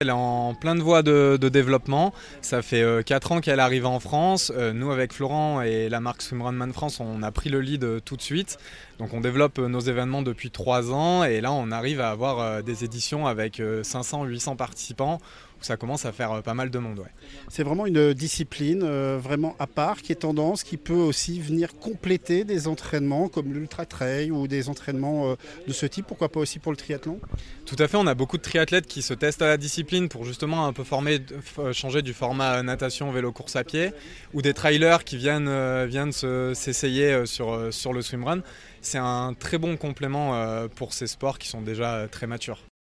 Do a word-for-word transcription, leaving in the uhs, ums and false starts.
Elle est en pleine voie de, de développement. Ça fait euh, quatre ans qu'elle arrive en France. Euh, nous, avec Florent et la marque Swimrunman France, on a pris le lead euh, tout de suite. Donc on développe euh, nos événements depuis trois ans et là on arrive à avoir euh, des éditions avec euh, cinq cents à huit cents participants où ça commence à faire euh, pas mal de monde. Ouais. C'est vraiment une discipline euh, vraiment à part qui est tendance, qui peut aussi venir compléter des entraînements comme l'ultra trail ou des entraînements euh, de ce type. Pourquoi pas aussi pour le triathlon? Tout à fait, on a beaucoup de triathlètes qui se testent à la discipline pour justement un peu former, f- changer du format natation, vélo, course à pied, ou des trailers qui viennent, euh, viennent se- s'essayer euh, sur, euh, sur le swimrun. C'est un très bon complément euh, pour ces sports qui sont déjà euh, très matures.